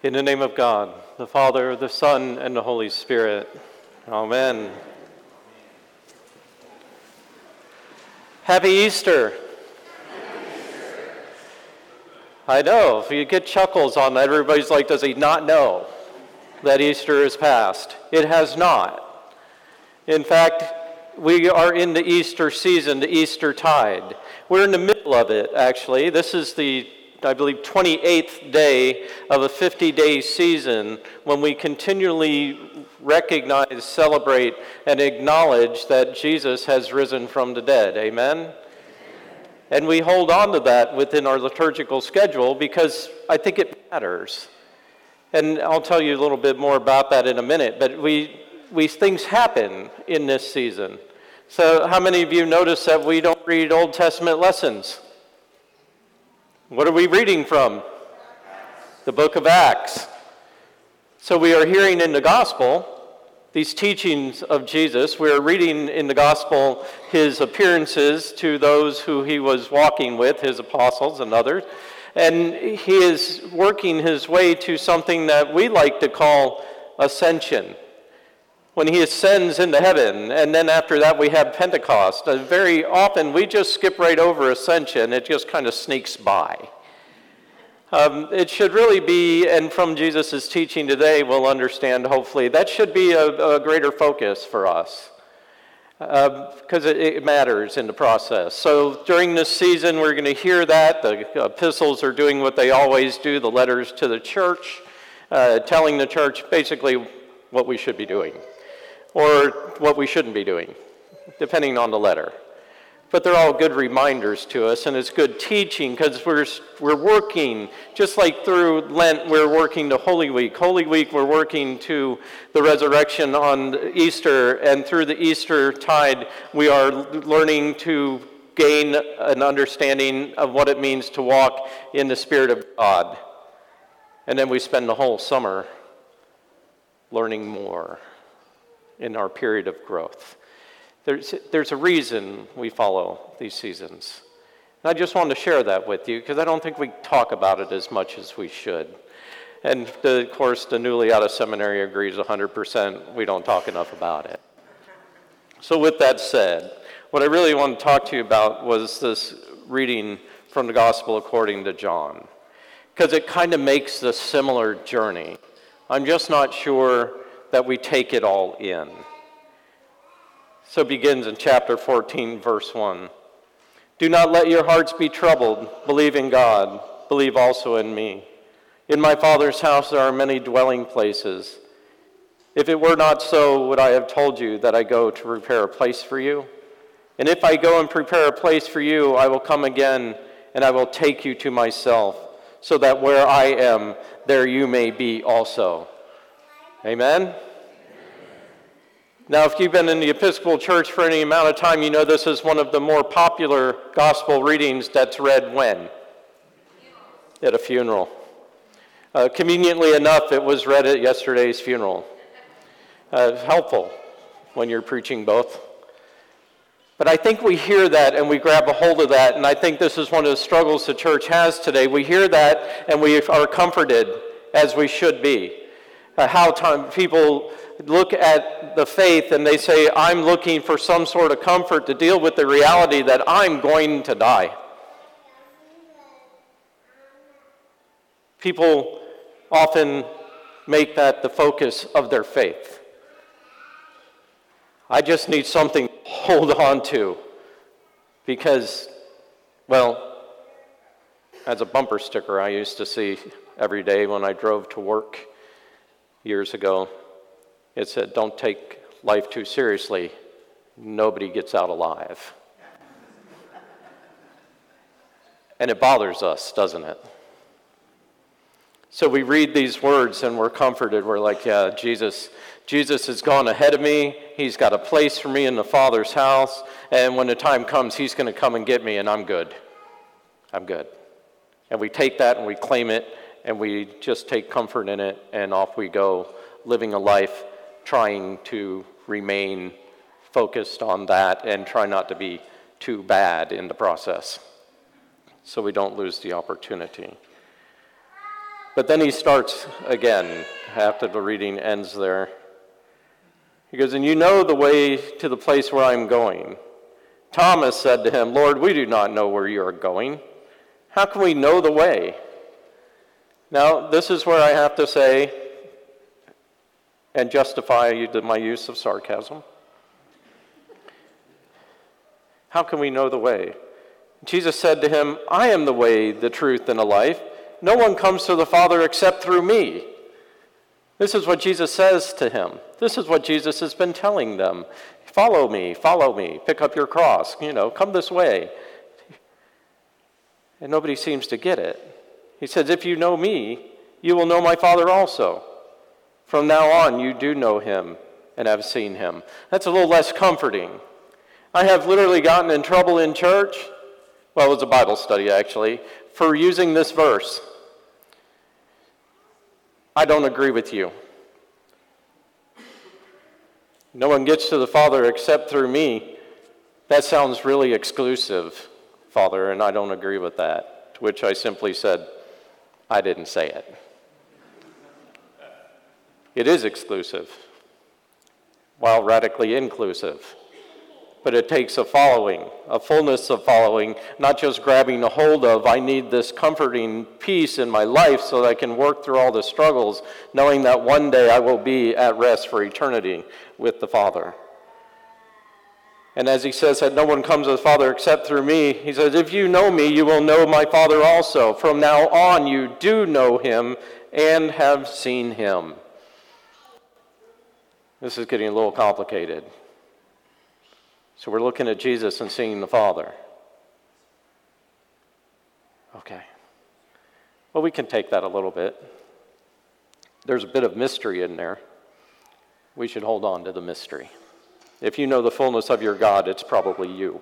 In the name of God, the Father, the Son, and the Holy Spirit. Amen. Happy Easter. I know, if you get chuckles on that, everybody's like, does he not know that Easter is past? It has not. In fact, we are in the Easter season, the Easter tide. We're in the middle of it, actually. This is the, I believe, 28th day of a 50-day season when we continually recognize, celebrate, and acknowledge that Jesus has risen from the dead. Amen? And we hold on to that within our liturgical schedule because I think it matters. And I'll tell you a little bit more about that in a minute, but things happen in this season. So how many of you notice that we don't read Old Testament lessons? What are we reading from? The book of Acts. So we are hearing in the gospel these teachings of Jesus. We are reading in the gospel his appearances to those who he was walking with, his apostles and others. And he is working his way to something that we like to call ascension. When he ascends into heaven, and then after that we have Pentecost. Very often we just skip right over ascension. It just kind of sneaks by. It should really be, and from Jesus' teaching today we'll understand hopefully, that should be a greater focus for us. Because it matters in the process. So during this season we're going to hear that. The epistles are doing what they always do, the letters to the church, telling the church basically what we should be doing. Or what we shouldn't be doing, depending on the letter. But they're all good reminders to us, and it's good teaching because we're working, just like through Lent, we're working to Holy Week. Holy Week, we're working to the resurrection on Easter, and through the Easter tide, we are learning to gain an understanding of what it means to walk in the Spirit of God. And then we spend the whole summer learning more in our period of growth. There's a reason we follow these seasons. And I just wanted to share that with you because I don't think we talk about it as much as we should. And of course, the newly out of seminary agrees 100%. We don't talk enough about it. So with that said, what I really want to talk to you about was this reading from the Gospel according to John. Because it kind of makes a similar journey. I'm just not sure that we take it all in. So it begins in chapter 14, verse 1. Do not let your hearts be troubled. Believe in God. Believe also in me. In my Father's house there are many dwelling places. If it were not so, would I have told you that I go to prepare a place for you? And if I go and prepare a place for you, I will come again, and I will take you to myself, so that where I am, there you may be also. Amen? Now, if you've been in the Episcopal Church for any amount of time, you know this is one of the more popular gospel readings that's read when? At a funeral. Conveniently enough, it was read at yesterday's funeral. Helpful when you're preaching both. But I think we hear that and we grab a hold of that, and I think this is one of the struggles the church has today. We hear that and we are comforted, as we should be. People look at the faith and they say, I'm looking for some sort of comfort to deal with the reality that I'm going to die. People often make that the focus of their faith. I just need something to hold on to because, well, as a bumper sticker I used to see every day when I drove to work years ago, it said, don't take life too seriously. Nobody gets out alive. And it bothers us, doesn't it? So we read these words and we're comforted. We're like, yeah, Jesus has gone ahead of me. He's got a place for me in the Father's house. And when the time comes, he's going to come and get me, and I'm good. I'm good. And we take that and we claim it, and we just take comfort in it, and off we go, living a life trying to remain focused on that and try not to be too bad in the process so we don't lose the opportunity. But then he starts again after the reading ends there. He goes, and you know the way to the place where I'm going. Thomas said to him, Lord, we do not know where you are going. How can we know the way? Now, this is where I have to say and justify my use of sarcasm. How can we know the way? Jesus said to him, I am the way, the truth, and the life. No one comes to the Father except through me. This is what Jesus says to him. This is what Jesus has been telling them. Follow me, pick up your cross, come this way. And nobody seems to get it. He says, if you know me, you will know my Father also. From now on, you do know him and have seen him. That's a little less comforting. I have literally gotten in trouble in church, well, it was a Bible study actually, for using this verse. I don't agree with you. No one gets to the Father except through me. That sounds really exclusive, Father, and I don't agree with that. To which I simply said, I didn't say it. It is exclusive, while radically inclusive. But it takes a following, a fullness of following, not just grabbing a hold of, I need this comforting peace in my life so that I can work through all the struggles, knowing that one day I will be at rest for eternity with the Father. And as he says that no one comes to the Father except through me, he says, if you know me, you will know my Father also. From now on, you do know him and have seen him. This is getting a little complicated. So we're looking at Jesus and seeing the Father. Okay. Well, we can take that a little bit. There's a bit of mystery in there. We should hold on to the mystery. If you know the fullness of your God, it's probably you.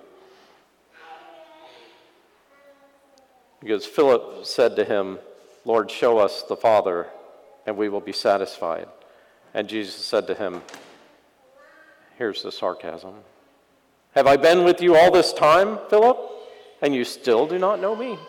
Because Philip said to him, Lord, show us the Father, and we will be satisfied. And Jesus said to him, here's the sarcasm. Have I been with you all this time, Philip, and you still do not know me?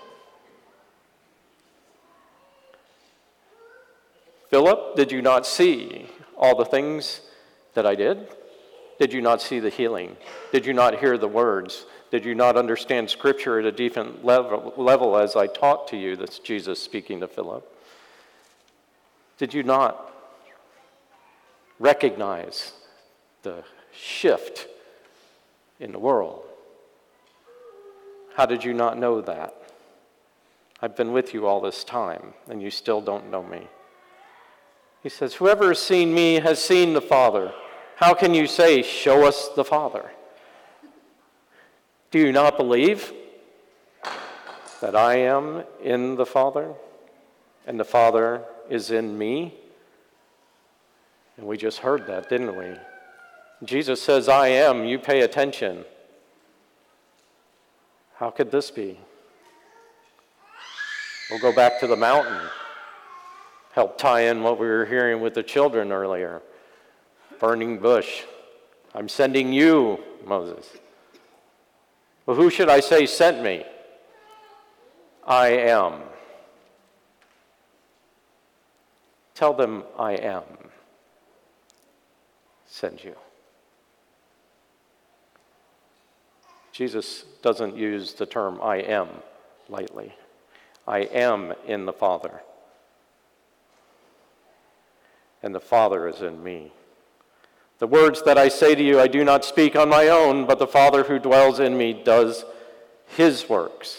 Philip, did you not see all the things that I did? Did you not see the healing? Did you not hear the words? Did you not understand Scripture at a different level as I taught to you? That's Jesus speaking to Philip. Did you not recognize the shift in the world? How did you not know that? I've been with you all this time, and you still don't know me. He says, whoever has seen me has seen the Father. How can you say, show us the Father? Do you not believe that I am in the Father, and the Father is in me? And we just heard that, didn't we? Jesus says, I am, you pay attention. How could this be? We'll go back to the mountain. Help tie in what we were hearing with the children earlier. Burning bush. I'm sending you, Moses. Well, who should I say sent me? I am. Tell them I am. Send you. Jesus doesn't use the term I am lightly. I am in the Father. And the Father is in me. The words that I say to you, I do not speak on my own, but the Father who dwells in me does his works.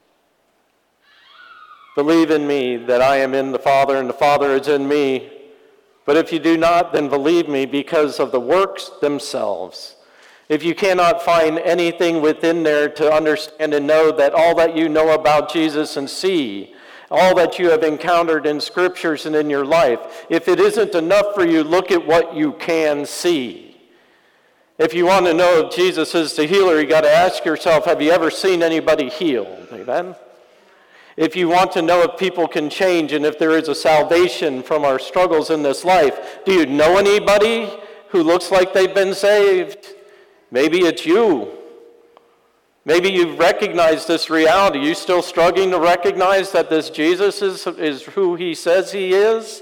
Believe in me that I am in the Father and the Father is in me. But if you do not, then believe me because of the works themselves. If you cannot find anything within there to understand and know that all that you know about Jesus and see, all that you have encountered in scriptures and in your life, if it isn't enough for you, look at what you can see. If you want to know if Jesus is the healer, you got to ask yourself, have you ever seen anybody healed? Amen? If you want to know if people can change and if there is a salvation from our struggles in this life, do you know anybody who looks like they've been saved? Maybe it's you. Maybe you've recognized this reality. You still struggling to recognize that this Jesus is who he says he is?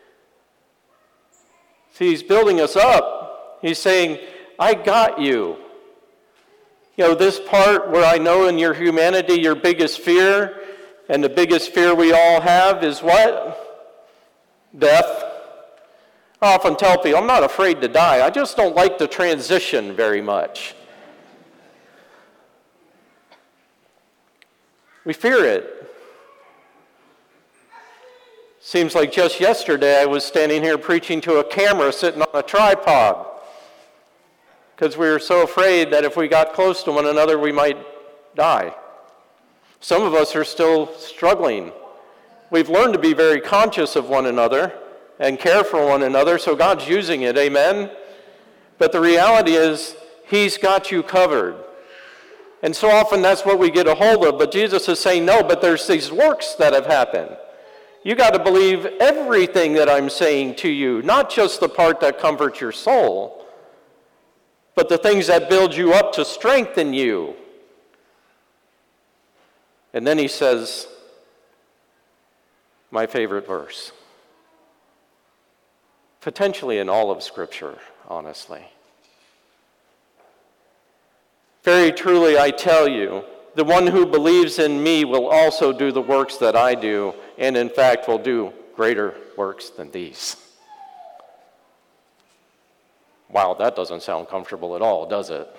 See, he's building us up. He's saying, I got you. You know, this part where I know in your humanity your biggest fear, and the biggest fear we all have is what? Death. I often tell people, I'm not afraid to die. I just don't like the transition very much. We fear it. Seems like just yesterday I was standing here preaching to a camera sitting on a tripod because we were so afraid that if we got close to one another we might die. Some of us are still struggling. We've learned to be very conscious of one another and care for one another, so God's using it, amen? But the reality is, he's got you covered. And so often that's what we get a hold of, but Jesus is saying, no, but there's these works that have happened. You got to believe everything that I'm saying to you, not just the part that comforts your soul, but the things that build you up to strengthen you. And then he says, my favorite verse, potentially in all of Scripture, honestly. Very truly, I tell you, the one who believes in me will also do the works that I do, and in fact will do greater works than these. Wow, that doesn't sound comfortable at all, does it?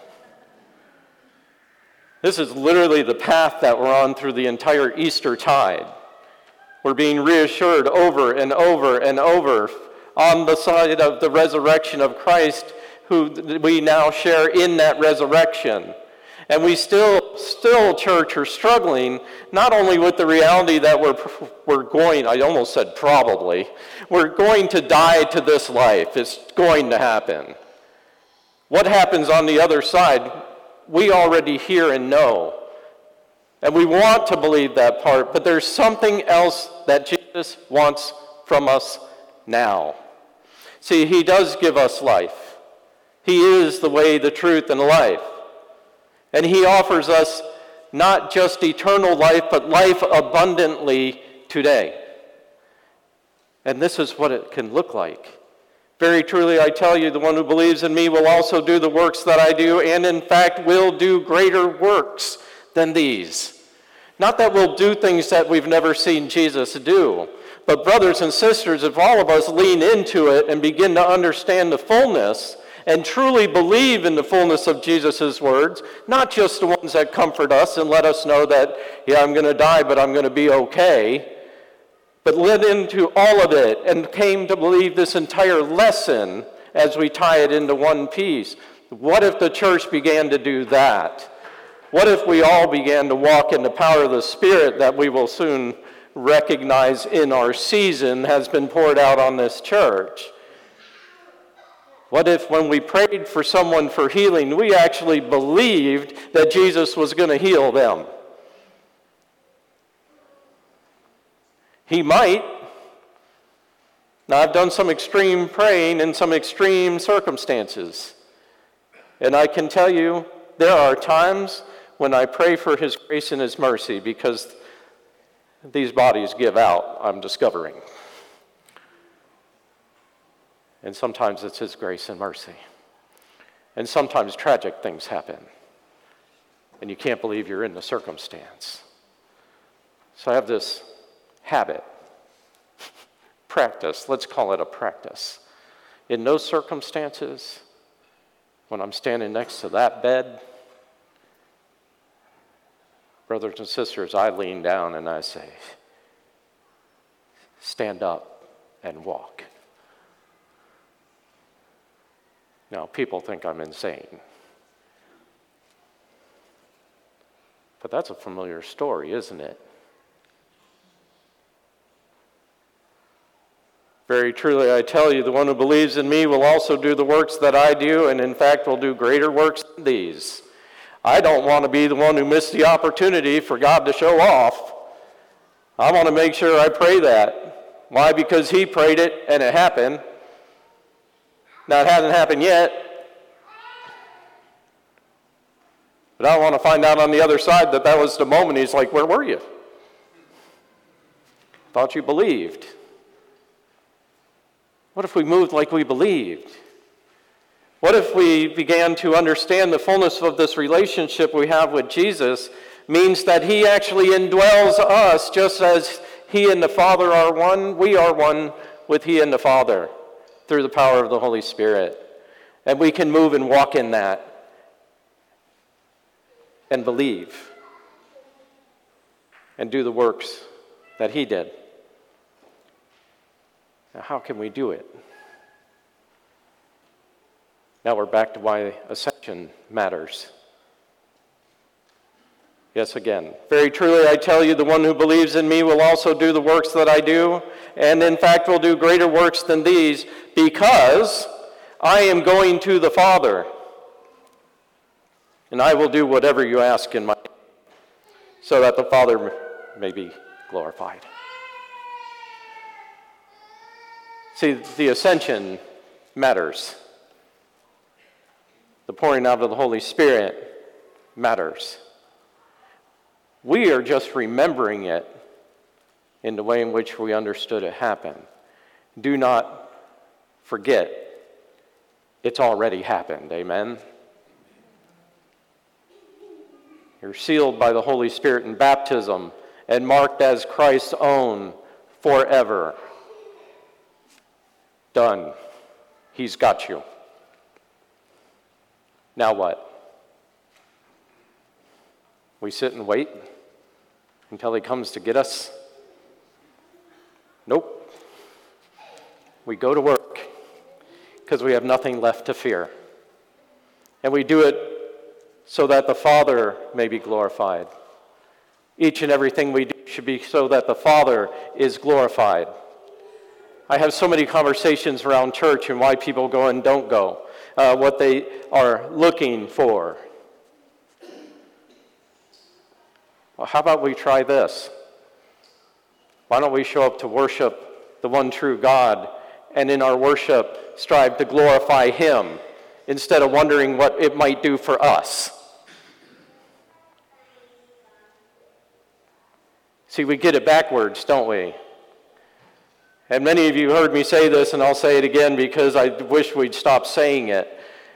This is literally the path that we're on through the entire Easter tide. We're being reassured over and over and over on the side of the resurrection of Christ, who we now share in that resurrection. And we still, church, are struggling not only with the reality that we're going, I almost said probably, we're going to die to this life. It's going to happen. What happens on the other side, we already hear and know. And we want to believe that part, but there's something else that Jesus wants from us now. See, he does give us life. He is the way, the truth, and the life. And he offers us not just eternal life, but life abundantly today. And this is what it can look like. Very truly, I tell you, the one who believes in me will also do the works that I do, and in fact will do greater works than these. Not that we'll do things that we've never seen Jesus do, but brothers and sisters, if all of us lean into it and begin to understand the fullness and truly believe in the fullness of Jesus' words, not just the ones that comfort us and let us know that, yeah, I'm going to die, but I'm going to be okay, but led into all of it and came to believe this entire lesson as we tie it into one piece. What if the church began to do that? What if we all began to walk in the power of the Spirit that we will soon recognize in our season has been poured out on this church? What if when we prayed for someone for healing, we actually believed that Jesus was going to heal them? He might. Now, I've done some extreme praying in some extreme circumstances. And I can tell you, there are times when I pray for his grace and his mercy because these bodies give out, I'm discovering. And sometimes it's his grace and mercy. And sometimes tragic things happen. And you can't believe you're in the circumstance. So I have this habit, practice, let's call it a practice. In those circumstances, when I'm standing next to that bed, brothers and sisters, I lean down and I say, stand up and walk. Now, people think I'm insane. But that's a familiar story, isn't it? Very truly, I tell you, the one who believes in me will also do the works that I do, and in fact will do greater works than these. I don't want to be the one who missed the opportunity for God to show off. I want to make sure I pray that. Why? Because he prayed it and it happened. Now, it hasn't happened yet. But I want to find out on the other side that was the moment he's like, where were you? Thought you believed. What if we moved like we believed? What if we began to understand the fullness of this relationship we have with Jesus means that he actually indwells us just as he and the Father are one, we are one with he and the Father through the power of the Holy Spirit. And we can move and walk in that and believe and do the works that he did. Now, how can we do it? Now we're back to why ascension matters. Yes, again. Very truly I tell you, the one who believes in me will also do the works that I do, and in fact will do greater works than these, because I am going to the Father, and I will do whatever you ask in my name, so that the Father may be glorified. See, the ascension matters. The pouring out of the Holy Spirit matters. We are just remembering it in the way in which we understood it happen. Do not forget, it's already happened. Amen? You're sealed by the Holy Spirit in baptism and marked as Christ's own forever. Done. He's got you. Now what? We sit and wait until he comes to get us? Nope. We go to work because we have nothing left to fear. And we do it so that the Father may be glorified. Each and everything we do should be so that the Father is glorified. I have so many conversations around church and why people go and don't go, what they are looking for. Well, how about we try this? Why don't we show up to worship the one true God, and in our worship strive to glorify him instead of wondering what it might do for us? See, we get it backwards, don't we? And many of you heard me say this, and I'll say it again because I wish we'd stop saying it.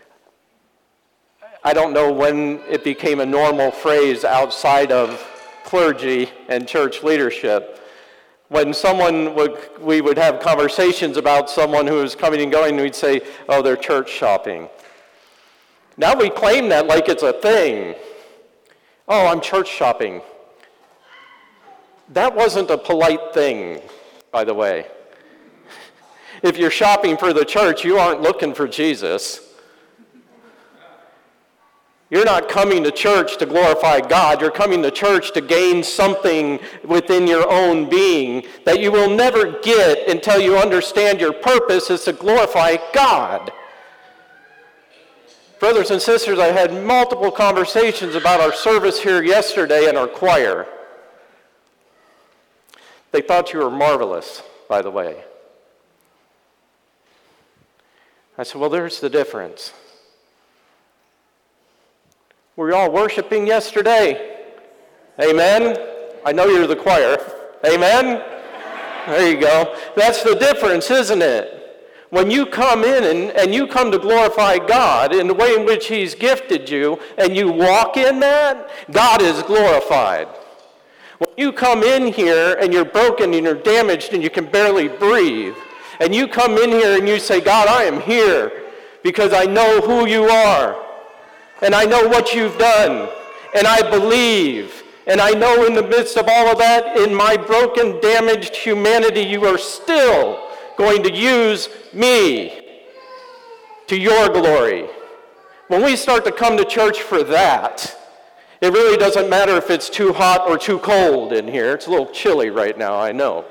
I don't know when it became a normal phrase outside of clergy and church leadership. When we would have conversations about someone who was coming and going, we'd say, oh, they're church shopping. Now we claim that like it's a thing. Oh, I'm church shopping. That wasn't a polite thing, by the way. If you're shopping for the church, you aren't looking for Jesus. You're not coming to church to glorify God. You're coming to church to gain something within your own being that you will never get until you understand your purpose is to glorify God. Brothers and sisters, I had multiple conversations about our service here yesterday in our choir. They thought you were marvelous, by the way. I said, well, there's the difference. Were you all worshiping yesterday? Amen? I know you're the choir. Amen? There you go. That's the difference, isn't it? When you come in and you come to glorify God in the way in which he's gifted you, and you walk in that, God is glorified. When you come in here and you're broken and you're damaged and you can barely breathe, and you come in here and you say, God, I am here because I know who you are, and I know what you've done, and I believe, and I know in the midst of all of that, in my broken, damaged humanity, you are still going to use me to your glory. When we start to come to church for that, it really doesn't matter if it's too hot or too cold in here. It's a little chilly right now, I know.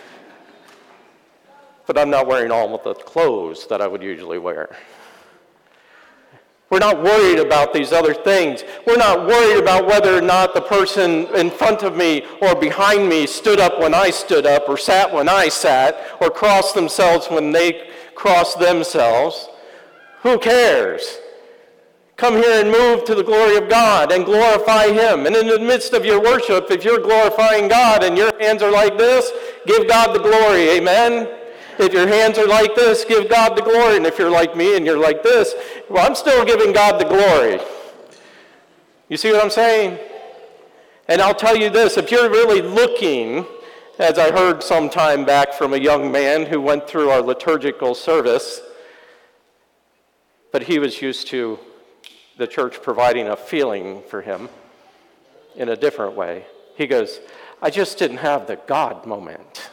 But I'm not wearing all of the clothes that I would usually wear. We're not worried about these other things. We're not worried about whether or not the person in front of me or behind me stood up when I stood up, or sat when I sat, or crossed themselves when they crossed themselves. Who cares? Come here and move to the glory of God and glorify him. And in the midst of your worship, if you're glorifying God and your hands are like this, give God the glory. Amen? If your hands are like this, give God the glory. And if you're like me and you're like this, well, I'm still giving God the glory. You see what I'm saying? And I'll tell you this, if you're really looking, as I heard some time back from a young man who went through our liturgical service, but he was used to the church providing a feeling for him in a different way. He goes, I just didn't have the God moment.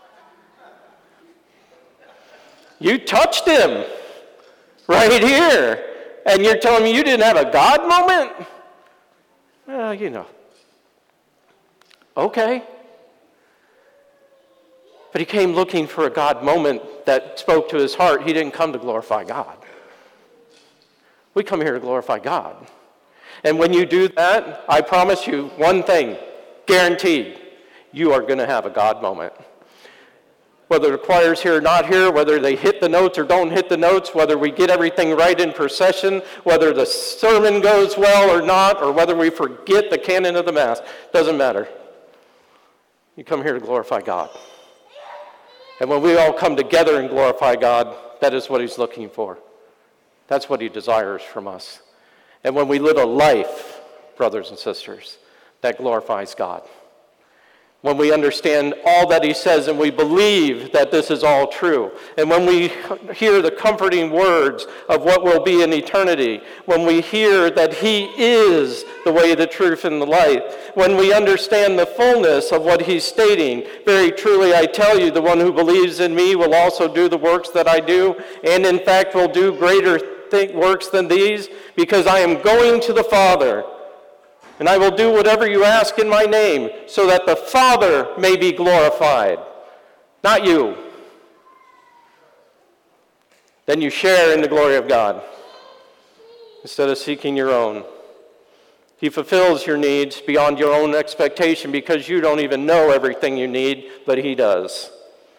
You touched him right here, and you're telling me you didn't have a God moment? Well, you know. Okay. But he came looking for a God moment that spoke to his heart. He didn't come to glorify God. We come here to glorify God. And when you do that, I promise you one thing, guaranteed, you are going to have a God moment. Whether the choir's here or not here, whether they hit the notes or don't hit the notes, whether we get everything right in procession, whether the sermon goes well or not, or whether we forget the canon of the Mass, doesn't matter. You come here to glorify God. And when we all come together and glorify God, that is what he's looking for. That's what he desires from us. And when we live a life, brothers and sisters, that glorifies God. When we understand all that he says and we believe that this is all true, and when we hear the comforting words of what will be in eternity, when we hear that he is the way, the truth, and the life, when we understand the fullness of what he's stating, very truly I tell you, the one who believes in me will also do the works that I do, and in fact will do greater works than these, because I am going to the Father. And I will do whatever you ask in my name, so that the Father may be glorified, not you. Then you share in the glory of God, instead of seeking your own. He fulfills your needs beyond your own expectation, because you don't even know everything you need, but he does.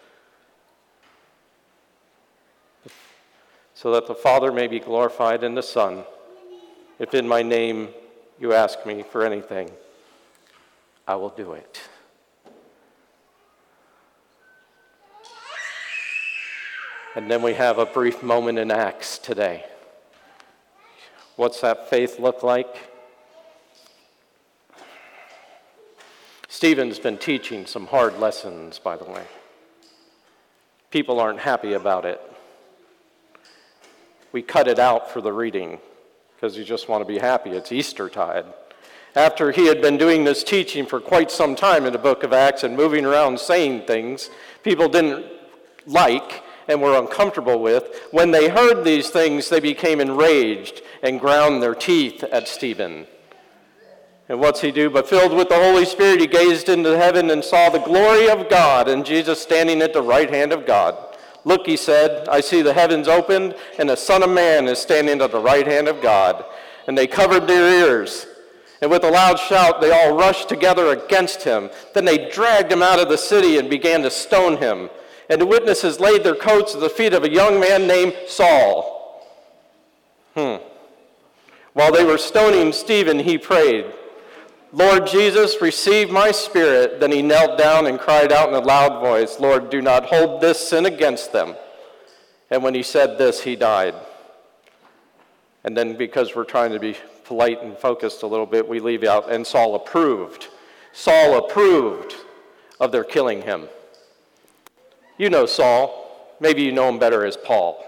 So that the Father may be glorified in the Son. If in my name you ask me for anything, I will do it. And then we have a brief moment in Acts today. What's that faith look like? Stephen's been teaching some hard lessons, by the way. People aren't happy about it. We cut it out for the reading, because you just want to be happy. It's Eastertide. After he had been doing this teaching for quite some time in the book of Acts and moving around saying things people didn't like and were uncomfortable with, when they heard these things, they became enraged and ground their teeth at Stephen. And what's he do? But filled with the Holy Spirit, he gazed into heaven and saw the glory of God and Jesus standing at the right hand of God. Look, he said, I see the heavens opened, and the Son of Man is standing at the right hand of God. And they covered their ears. And with a loud shout, they all rushed together against him. Then they dragged him out of the city and began to stone him. And the witnesses laid their coats at the feet of a young man named Saul. While they were stoning Stephen, he prayed, Lord Jesus, receive my spirit. Then he knelt down and cried out in a loud voice, Lord, do not hold this sin against them. And when he said this, he died. And then, because we're trying to be polite and focused a little bit, we leave out, and Saul approved. Saul approved of their killing him. You know Saul. Maybe you know him better as Paul.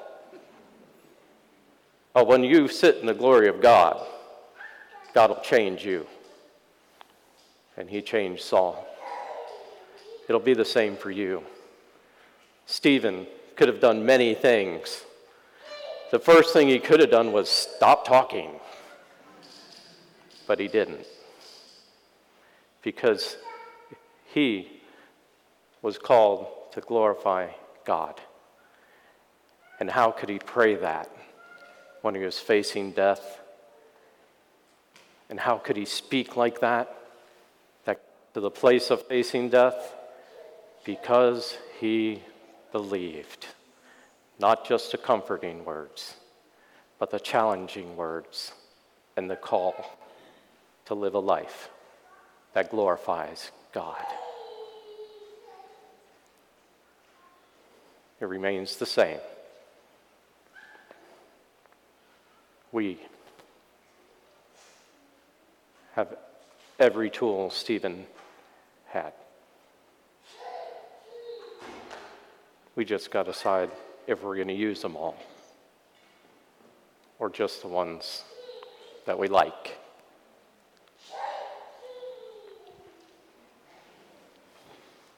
But when you sit in the glory of God, God will change you. And he changed Saul. It'll be the same for you. Stephen could have done many things. The first thing he could have done was stop talking. But he didn't. Because he was called to glorify God. And how could he pray that when he was facing death? And how could he speak like that to the place of facing death? Because he believed. Not just the comforting words, but the challenging words. and the call to live a life that glorifies God. It remains the same. We have every tool Stephen had. We just got to decide if we're going to use them all, or just the ones that we like.